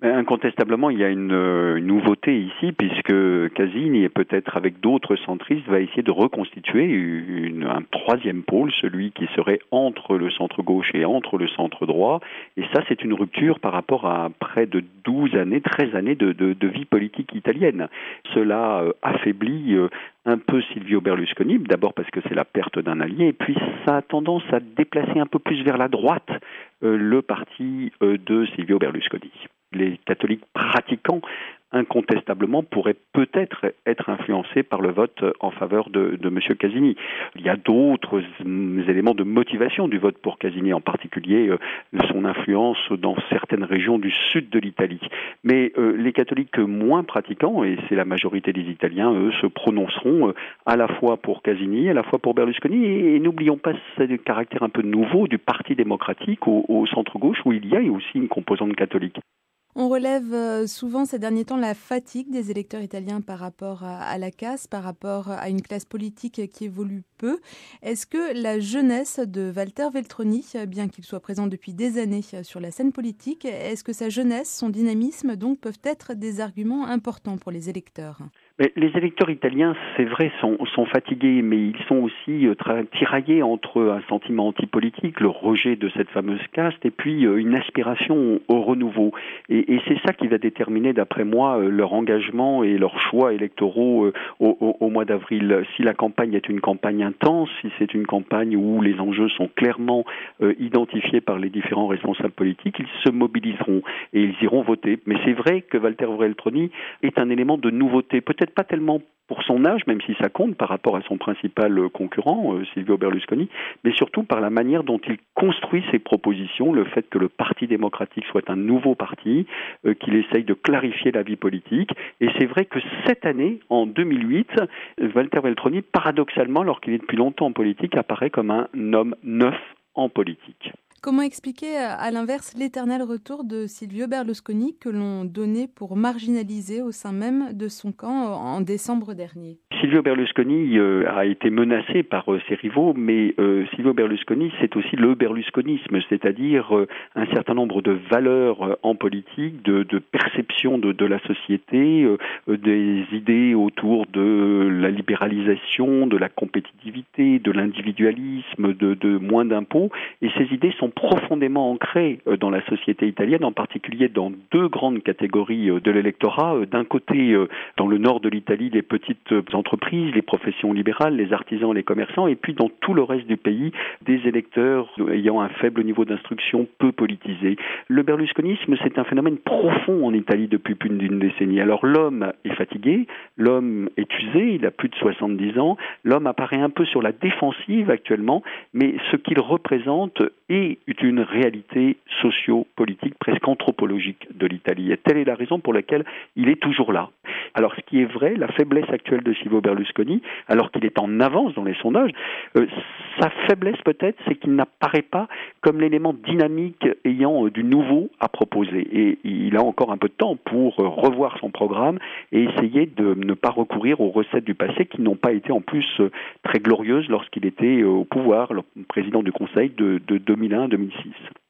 Incontestablement, il y a une nouveauté ici, puisque Casini, et peut-être avec d'autres centristes, va essayer de reconstituer un troisième pôle, celui qui serait entre le centre-gauche et entre le centre-droit. Et ça, c'est une rupture par rapport à près de 12 années, 13 années de vie politique italienne. Cela affaiblit un peu Silvio Berlusconi, d'abord parce que c'est la perte d'un allié, et puis ça a tendance à déplacer un peu plus vers la droite le parti de Silvio Berlusconi. Les catholiques pratiquants, incontestablement, pourraient peut-être être influencés par le vote en faveur de M. Casini. Il y a d'autres éléments de motivation du vote pour Casini, en particulier son influence dans certaines régions du sud de l'Italie. Mais les catholiques moins pratiquants, et c'est la majorité des Italiens, eux, se prononceront à la fois pour Casini, à la fois pour Berlusconi, et n'oublions pas ce caractère un peu nouveau du Parti démocratique au centre-gauche, où il y a aussi une composante catholique. On relève souvent ces derniers temps la fatigue des électeurs italiens par rapport à la caste, par rapport à une classe politique qui évolue peu. Est-ce que la jeunesse de Walter Veltroni, bien qu'il soit présent depuis des années sur la scène politique, est-ce que sa jeunesse, son dynamisme donc peuvent être des arguments importants pour les électeurs ? Mais les électeurs italiens, c'est vrai, sont fatigués, mais ils sont aussi tiraillés entre un sentiment antipolitique, le rejet de cette fameuse caste, et puis une aspiration au renouveau. Et c'est ça qui va déterminer, d'après moi, leur engagement et leurs choix électoraux au mois d'avril. Si la campagne est une campagne intense, si c'est une campagne où les enjeux sont clairement identifiés par les différents responsables politiques, ils se mobiliseront et ils iront voter. Mais c'est vrai que Walter Veltroni est un élément de nouveauté, peut-être pas tellement pour son âge, même si ça compte par rapport à son principal concurrent, Silvio Berlusconi, mais surtout par la manière dont il construit ses propositions, le fait que le Parti démocratique soit un nouveau parti, qu'il essaye de clarifier la vie politique. Et c'est vrai que cette année, en 2008, Walter Veltroni, paradoxalement, alors qu'il est depuis longtemps en politique, apparaît comme un homme neuf en politique. Comment expliquer, à l'inverse, l'éternel retour de Silvio Berlusconi que l'on donnait pour marginalisé au sein même de son camp en décembre dernier ? Silvio Berlusconi a été menacé par ses rivaux, mais Silvio Berlusconi, c'est aussi le berlusconisme, c'est-à-dire un certain nombre de valeurs en politique, de perception de la société, des idées autour de la libéralisation, de la compétitivité, de l'individualisme, de moins d'impôts, et ces idées sont profondément ancrées dans la société italienne, en particulier dans deux grandes catégories de l'électorat. D'un côté, dans le nord de l'Italie, les petites entreprises, les professions libérales, les artisans, les commerçants, et puis dans tout le reste du pays, des électeurs ayant un faible niveau d'instruction, peu politisés. Le berlusconisme, c'est un phénomène profond en Italie depuis plus d'une décennie. Alors l'homme est fatigué, l'homme est usé, il a plus de 70 ans, l'homme apparaît un peu sur la défensive actuellement, mais ce qu'il représente est une réalité socio-politique presque anthropologique de l'Italie. Et telle est la raison pour laquelle il est toujours là. Alors ce qui est vrai, la faiblesse actuelle de Silvio Berlusconi, alors qu'il est en avance dans les sondages, sa faiblesse peut-être, c'est qu'il n'apparaît pas comme l'élément dynamique ayant du nouveau à proposer. Et il a encore un peu de temps pour revoir son programme et essayer de ne pas recourir aux recettes du passé qui n'ont pas été en plus très glorieuses lorsqu'il était au pouvoir, le président du Conseil de 2001-2006.